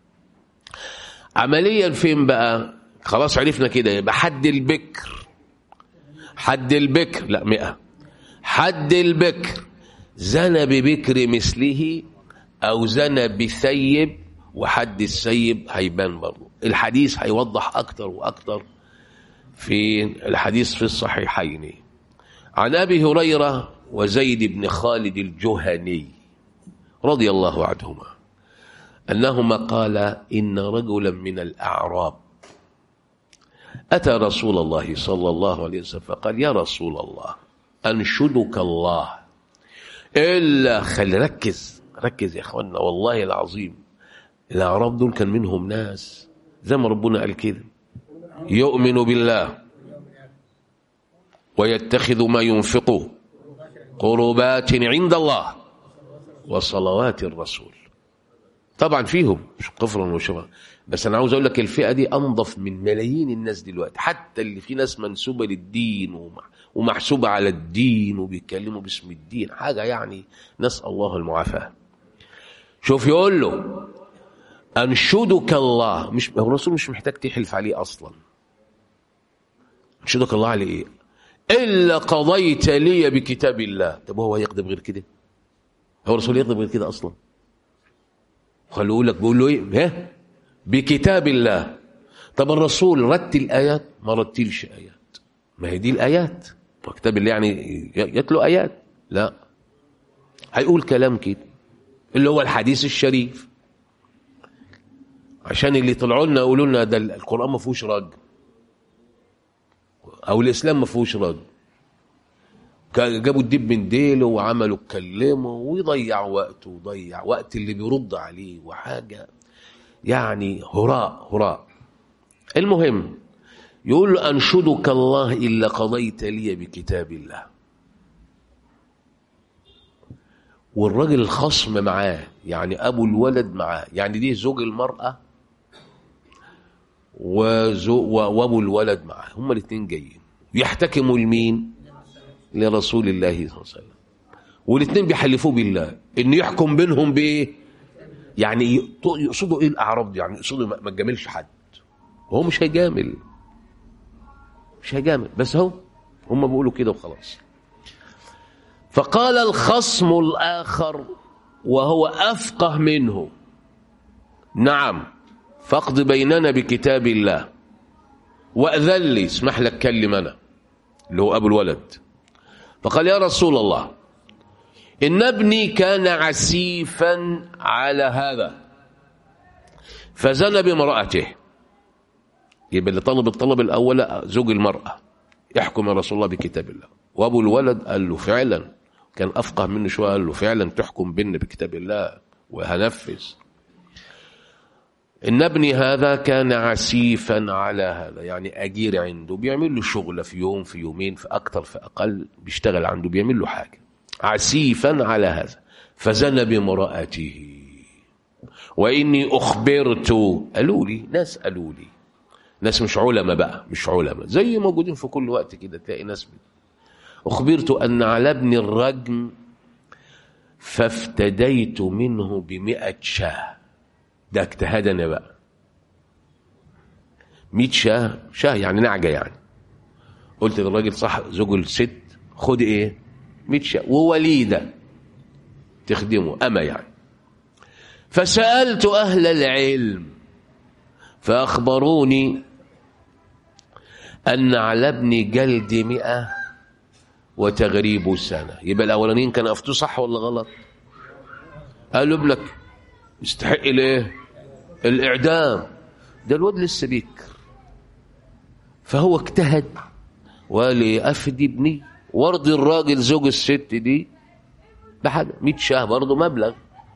عمليا فين بقى؟ خلاص عرفنا كده. يبقى حد البكر، حد البكر لا مئة، حد البكر زنى ببكر مثله أو زنى بثيب، وحد السيب هيبان برضه. الحديث هيوضح أكتر وأكتر في الحديث في الصحيحين عن أبي هريرة وزيد بن خالد الجهني رضي الله عنهما أنهما قال إن رجلا من الأعراب أتى رسول الله صلى الله عليه وسلم فقال يا رسول الله أنشدك الله. إلا خلي ركز ركز يا أخوانا، والله العظيم الأعراب دول كان منهم ناس زي ما ربنا قال كده يؤمن بالله ويتخذ ما ينفقه قربات عند الله وصلوات الرسول. طبعا فيهم مش كفرا وشبا، بس أنا عاوز أقول لك الفئة دي أنظف من ملايين الناس دلوقتي، حتى اللي في ناس منسوبة للدين ومحسوبة على الدين وبيتكلموا باسم الدين، حاجة يعني نسأل الله المعافاة. شوف يقول له أنشدك الله، مش هو الرسول مش محتاج تحلف عليه أصلا. أنشدك الله على إيه؟ إلا قضيت لي بكتاب الله. طب هو يقدم غير كده؟ هو الرسول يقدم غير كده أصلا؟ خلوا يقول لك بيقول له إيه؟ ها؟ بكتاب الله. طب الرسول رتل آيات؟ ما رتلش آيات. ما هي دي الآيات. كتاب الله يعني يتلو آيات؟ لا، هيقول كلام كده اللي هو الحديث الشريف، عشان اللي طلعوا لنا يقولوا لنا ده القرآن ما فيهوش رد أو الإسلام ما فيهوش رد. جابوا الدب من ديله وعملوا اتكلموا ويضيع وقته وضيع وقت اللي بيرد عليه وحاجة يعني هراء هراء. المهم يقول له أنشدك الله إلا قضيت لي بكتاب الله. والراجل الخصم معاه يعني أبو الولد معاه، يعني دي زوج المرأة وأبو الولد معاه، هما الاثنين جايين يحتكموا لمين؟ لرسول الله صلى الله عليه وسلم، والاثنين بيحلفوا بالله إنه يحكم بينهم بإيه؟ يعني يقصدوا إيه الأعراب دي؟ يعني يقصدوا ما تجاملش حد، وهو مش هيجامل مش هيجامل بس هو هم بيقولوا كده وخلاص. فقال الخصم الآخر وهو أفقه منه نعم فاقض بيننا بكتاب الله وأذن لي، اسمح لك كلم أنا، اللي هو أبو الولد. فقال يا رسول الله إن ابني كان عسيفا على هذا فزنى بامرأته. يبقى اللي طلب الطلب الأول زوج المرأة، يحكم يا رسول الله بكتاب الله. وابو الولد قال له فعلا، كان افقه منه شويه، قال له فعلا تحكم بيننا بكتاب الله وهنفذ. ان ابني هذا كان عسيفا على هذا، يعني اجير عنده، بيعمل له شغله في يوم في يومين في اكتر في اقل، بيشتغل عنده بيعمل له حاجه، عسيفا على هذا، فزنى بامرأته واني اخبرت، قالوا لي ناس، قالوا لي ناس مش علماء بقى، مش علماء زي موجودين في كل وقت كده تلاقي ناس، اخبرت ان على ابن الرجم فافتديت منه بمئة شاه. ده اجتهادنا بقى، مئة شاه، شاه يعني نعجة يعني. قلت للراجل صح زوج الست خد ايه مئة شاه ووليدة تخدمه أما يعني. فسألت أهل العلم فأخبروني أن على ابني جلد مئة وتغريب سنة. يبقى الأولانيين كانوا أفتوا صح ولا غلط؟ قالوا ابنك يستحق ليه الإعدام، ده الواد لسه بيكر، فهو اجتهد ولأفدي ابني وارضي الراجل زوج الست دي بحاجة مئة شاه برضه مبلغ.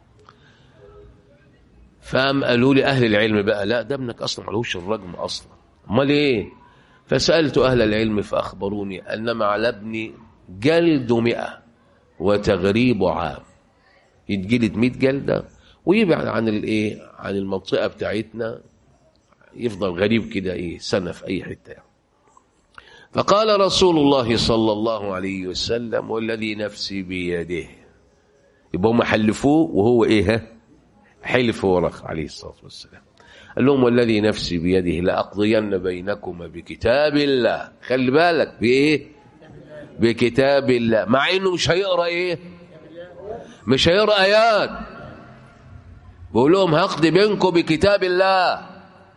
فقام قالوا لي أهل العلم بقى لا ده ابنك أصلا ملوش الرجم أصلا، امال ايه؟ فسألت أهل العلم فأخبروني أنما على ابني جلد مئة وتغريب عام، يتجلد مئة جلدة ويبعد عن الايه عن المنطقة بتاعتنا، يفضل غريب كده ايه سنة في أي حتة يعني. فقال رسول الله صلى الله عليه وسلم والذي نفسي بيده، يبقى هم حلفوه وهو ايه حلف ورخ عليه الصلاة والسلام، قال لهم والذي نفسي بيده لأقضين بينكما بكتاب الله. خلي بالك بإيه بكتاب الله، مع إنه مش هيقرأ إيه مش هيقرأ آيات، بقول لهم هقضي بينكم بكتاب الله.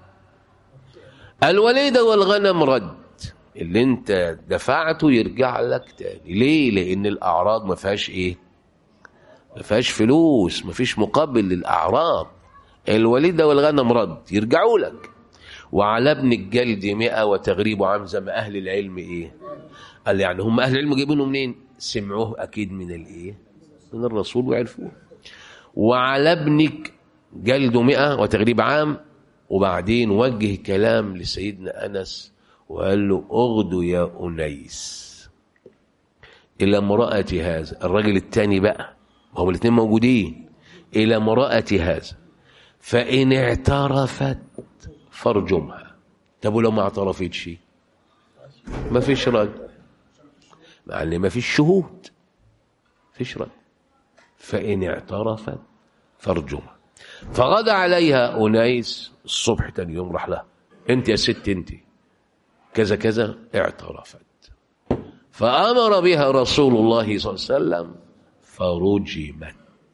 الوليد والغنم رد، اللي انت دفعته يرجع لك تاني. ليه؟ لأن الأعراض ما فيهاش إيه ما فيهاش فلوس، ما فيش مقابل للأعراض. الوليد والغنم رد يرجعوا لك. وعلى ابن الجلد مئة وتغريب عام زي ما أهل العلم إيه قال، يعني هم أهل العلم جايبينه منين؟ سمعوه أكيد من الإيه من الرسول وعرفوه. وعلى ابنك جلد مئة وتغريب عام. وبعدين وجه كلام لسيدنا أنس وقال له اغدو يا أنيس إلى امرأة هذا، الرجل الثاني بقى هم الاثنين موجودين، إلى امرأة هذا فإن اعترفت فارجمها. طب ولو ما اعترفتش ما فيش رجم، مع ان ما فيش شهود فيش رجم. فإن اعترفت فارجمها. فغدا عليها أنيس الصبح تاني يوم راح لها، انت يا ست انت كذا كذا، اعترفت. فأمر بها رسول الله صلى الله عليه وسلم فرجمت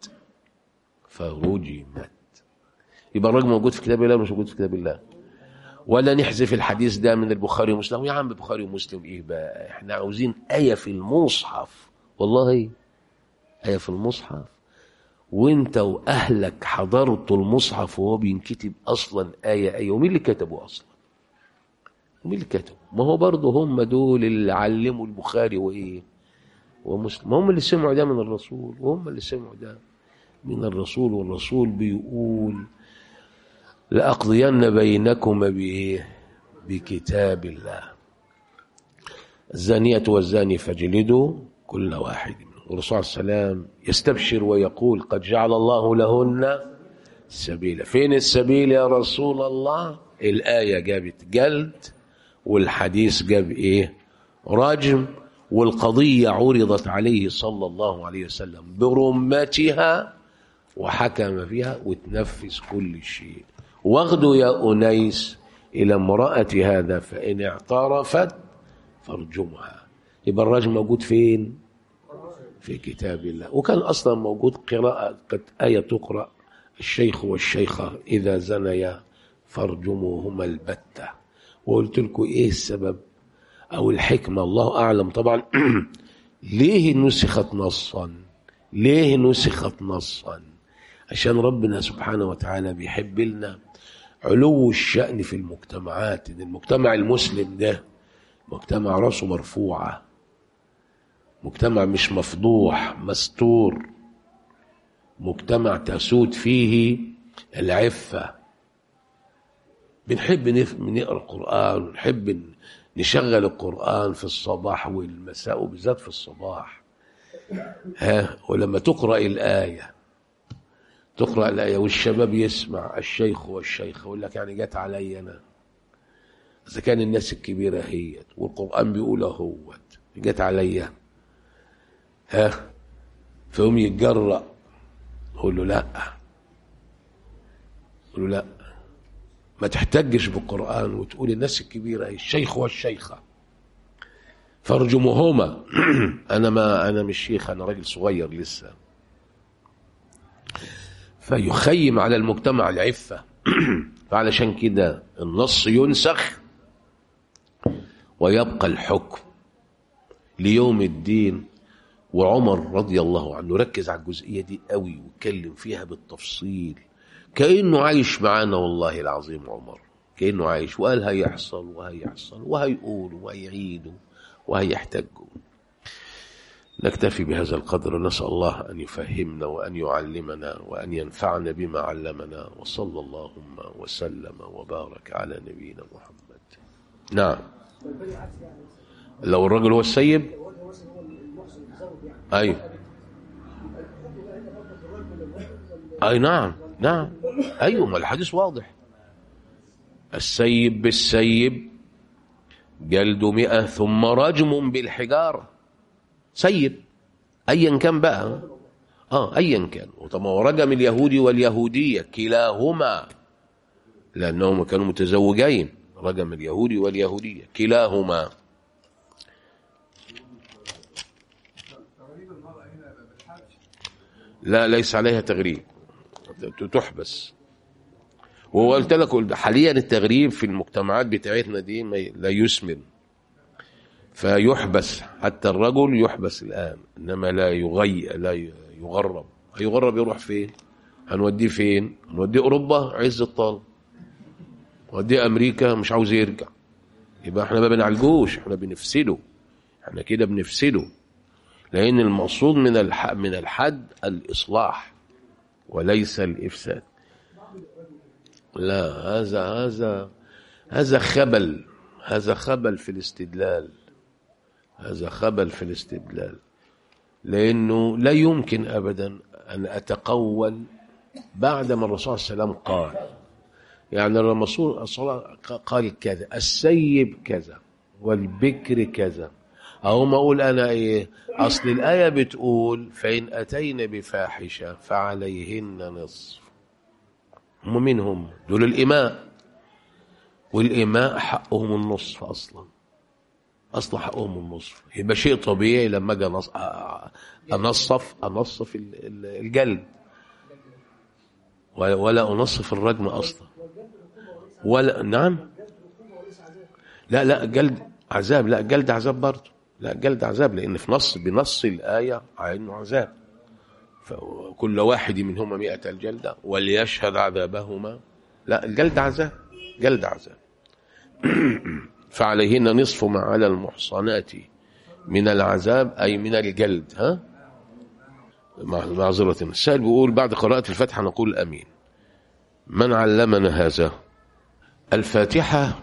فرجمت. يبقى الرجم موجود في كتاب الله مش موجود في كتاب الله؟ ولا نحذف الحديث ده من البخاري ومسلم؟ يا عم البخاري ومسلم ايه بقى، احنا عاوزين آية في المصحف، والله آية في المصحف، وانت واهلك حضرتوا المصحف وهو بينكتب اصلا آية آية. ومين اللي كتبه اصلا؟ ومين اللي كتبه؟ ما هو برضه هم دول اللي علموا البخاري وايه ومسلم، هم اللي سمعوا ده من الرسول، وهم اللي سمعوا ده من الرسول. والرسول بيقول لأقضين بينكم بإيه بكتاب الله. الزانية والزاني فاجلدوا كل واحد منهم. والرسول صلى الله عليه وسلم يستبشر ويقول قد جعل الله لهن سبيلا. فين السبيل يا رسول الله؟ الآية جابت جلد والحديث جاب إيه رجم، والقضية عرضت عليه صلى الله عليه وسلم برمتها وحكم فيها وتنفذ كل شيء. واغدوا يا أنيس إلى امرأة هذا فإن اعترفت فارجمها. يبقى الرجم موجود فين؟ في كتاب الله. وكان أصلا موجود قراءة آية تقرأ الشيخ والشيخة إذا زنيا فارجموهما البتة. وقلت لكم إيه السبب أو الحكمة الله أعلم طبعا ليه نسخت نصا ليه نسخت نصا عشان ربنا سبحانه وتعالى بيحب لنا علو الشأن في المجتمعات. إن المجتمع المسلم ده مجتمع راسه مرفوعة، مجتمع مش مفضوح مستور، مجتمع تسود فيه العفة. بنحب نقرأ القرآن ونحب نشغل القرآن في الصباح والمساء وبالذات في الصباح. ها ولما تقرأ الآية تقرأ الآية والشباب يسمع الشيخ والشيخة يقول لك يعني جت علي أنا، إذا كان الناس الكبيرة هي والقرآن بيقول اهوت جت علي، ها فهم يتجرأ يقول له لا، يقول له لا ما تحتجش بالقرآن وتقول الناس الكبيرة هي الشيخ والشيخة فارجموهما. أنا ما أنا مش شيخ، أنا راجل صغير لسه. فيخيم على المجتمع العفة. فعلشان كده النص ينسخ ويبقى الحكم ليوم الدين. وعمر رضي الله عنه ركز على الجزئية دي قوي واتكلم فيها بالتفصيل كأنه عايش معانا، والله العظيم عمر كأنه عايش، وقال هيحصل وهيحصل وهيقولوا وهيعيدوا وهيحتجوا. نكتفي بهذا القدر، نسأل الله أن يفهمنا وأن يعلمنا وأن ينفعنا بما علمنا، وصلى اللهم وسلم وبارك على نبينا محمد. نعم، لو الرجل هو السيب أي أي نعم نعم أيوة، ما الحديث واضح. السيب بالسيب جلد مئة ثم رجم بالحجارة. سيب أيا كان بقى، آه أيا كان. وطبعا ورجم اليهودي واليهودية كلاهما لأنهم كانوا متزوجين، رجم اليهودي واليهودية كلاهما. لا ليس عليها تغريب، تحبس. وقلت لك حاليا التغريب في المجتمعات بتاعتنا دي لا يسمن، فيحبس حتى الرجل يحبس الآن، إنما لا يغي لا يغرب. هيغرب يروح فين؟ هنوديه فين؟ هنوديه أوروبا عز الطالب، نوديه أمريكا مش عاوز يرجع. يبقى احنا ما بنعالجوش، احنا بنفسده، احنا كده بنفسده. لأن المقصود من الحد من الحد الإصلاح وليس الإفساد. لا، هذا هذا هذا خبل، هذا خبل في الاستدلال، هذا خبل في الاستدلال. لأنه لا يمكن أبدا أن أتقول بعد ما الرسول صلى الله عليه وسلم قال، يعني الرسول صلى الله عليه وسلم قال كذا، السيب كذا والبكر كذا، أو ما أقول أنا إيه؟ أصل الآية بتقول فإن أتين بفاحشة فعليهن نصف. هم مين هم؟ دول الإماء، والإماء حقهم النصف أصلا، أصلا حقهم النصف. يبقى شيء طبيعي لما أجي أنصف أنصف الجلد، ولا أنصف الرجم أصلا، ولا نعم لا لا جلد عذاب، لا جلد عذاب برضه، لا جلد عذاب، لأن في نص بنص الآية عينه عذاب. فكل واحد منهما مئة الجلدة وليشهد عذابهما، لا الجلد عذاب، جلد عذاب. فعليهن نصف ما على المحصنات من العذاب أي من الجلد. ها معذرة، السائل بيقول بعد قراءة الفاتحة نقول أمين. من علمنا هذا؟ الفاتحة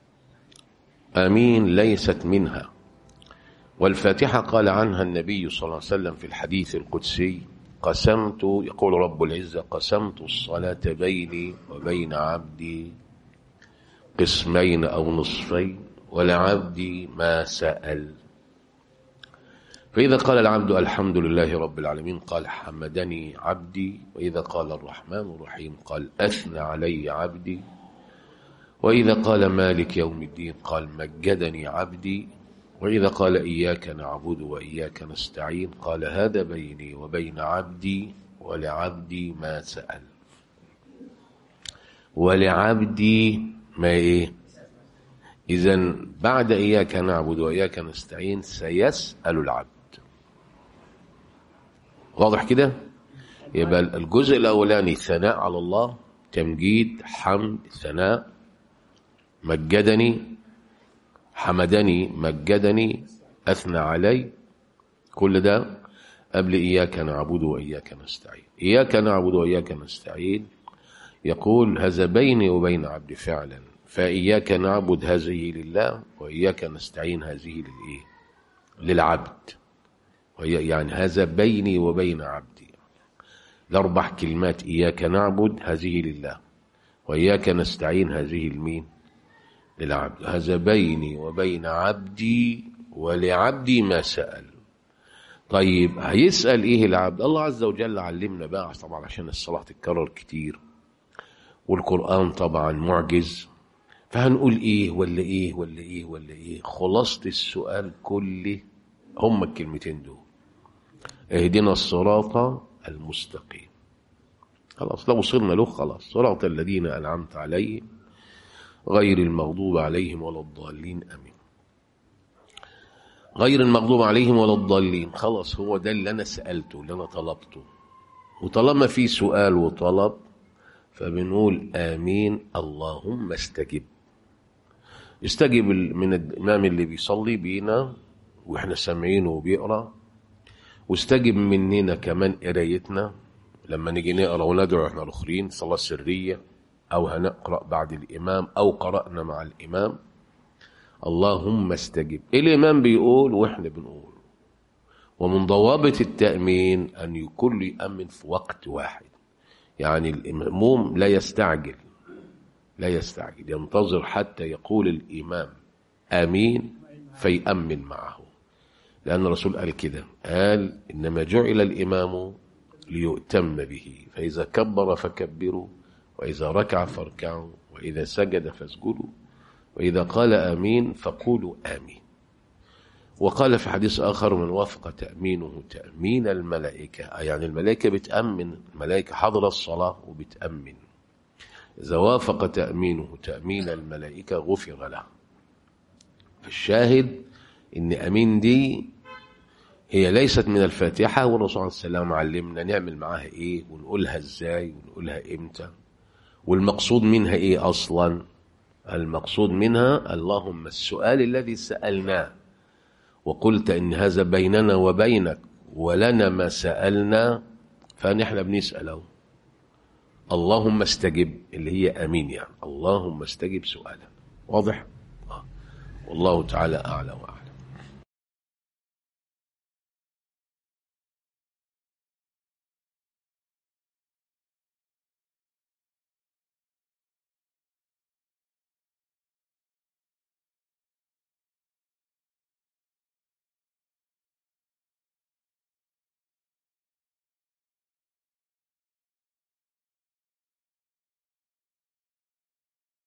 أمين ليست منها، والفاتحة قال عنها النبي صلى الله عليه وسلم في الحديث القدسي: قسمت، يقول رب العزة: قسمت الصلاة بيني وبين عبدي قسمين أو نصفين ولعبدي ما سأل. فإذا قال العبد الحمد لله رب العالمين قال حمدني عبدي، وإذا قال الرحمن الرحيم قال أثنى علي عبدي، وإذا قال مالك يوم الدين قال مجدني عبدي، وإذا قال إياك نعبد وإياك نستعين قال هذا بيني وبين عبدي ولعبدي ما سأل. ولعبدي ما إيه؟ إذن بعد إياك نعبد وإياك نستعين سيسأل العبد. واضح كده؟ يبقى الجزء الأولاني ثناء على الله، تمجيد، حمد، ثناء، مجدني حمدني، مجدني، أثنى علي، كل ده قبل إياك نعبد وإياك نستعين. إياك نعبد وإياك نستعين يقول هذا بيني وبين عبدي فعلا، فإياك نعبد هذه لله وإياك نستعين هذه للإيه؟ للعبد. يعني هذا بيني وبين عبدي، الأربع كلمات إياك نعبد هذه لله وإياك نستعين هذه لمين؟ للعبد. هذا بيني وبين عبدي ولعبدي ما سأل. طيب هيسأل إيه العبد؟ الله عز وجل علمنا بقى طبعا عشان الصلاة تتكرر كتير والقرآن طبعا معجز، فهنقول إيه ولا إيه ولا إيه ولا إيه؟ خلاصة السؤال كله هم الكلمتين دول: اهدنا الصراط المستقيم. خلاص لو وصلنا له خلاص، صراط الذين أنعمت عليهم غير المغضوب عليهم ولا الضالين. أمين. غير المغضوب عليهم ولا الضالين، خلاص هو ده اللي أنا سألته، اللي أنا طلبته. وطالما في سؤال وطلب فبنقول آمين اللهم استجب. استجب من الإمام اللي بيصلي بينا وإحنا سامعينه وبيقرأ، واستجب مننا كمان قرايتنا لما نيجي نقرأ وندعو إحنا الآخرين صلاة سرية أو هنقرأ بعد الإمام أو قرأنا مع الإمام. اللهم استجب، الإمام بيقول وإحنا بنقول. ومن ضوابط التأمين أن يكون يأمن في وقت واحد، يعني المأموم لا يستعجل لا يستعجل ينتظر حتى يقول الإمام آمين فيأمن معه، لأن الرسول قال كده، قال إنما جعل الإمام ليؤتم به، فإذا كبر فكبروا، وإذا ركع فاركعوا، وإذا سجد فاسجدوا، وإذا قال آمين فقولوا آمين. وقال في حديث آخر: من وافق تأمينه تأمين الملائكة، يعني الملائكة بتأمن، الملائكة حضر الصلاة وبتأمن، إذا وافق تأمينه تأمين الملائكة غفر له. الشاهد إن أمين دي هي ليست من الفاتحة، والرسول صلى الله عليه وسلم علمنا نعمل معاها إيه ونقولها إزاي ونقولها إمتى، والمقصود منها إيه أصلا. المقصود منها اللهم السؤال الذي سألناه وقلت إن هذا بيننا وبينك ولنا ما سألنا، فنحن بنسأله اللهم استجب، اللي هي أمين، يعني اللهم استجب سؤالا. واضح؟ والله تعالى أعلى وأعلم.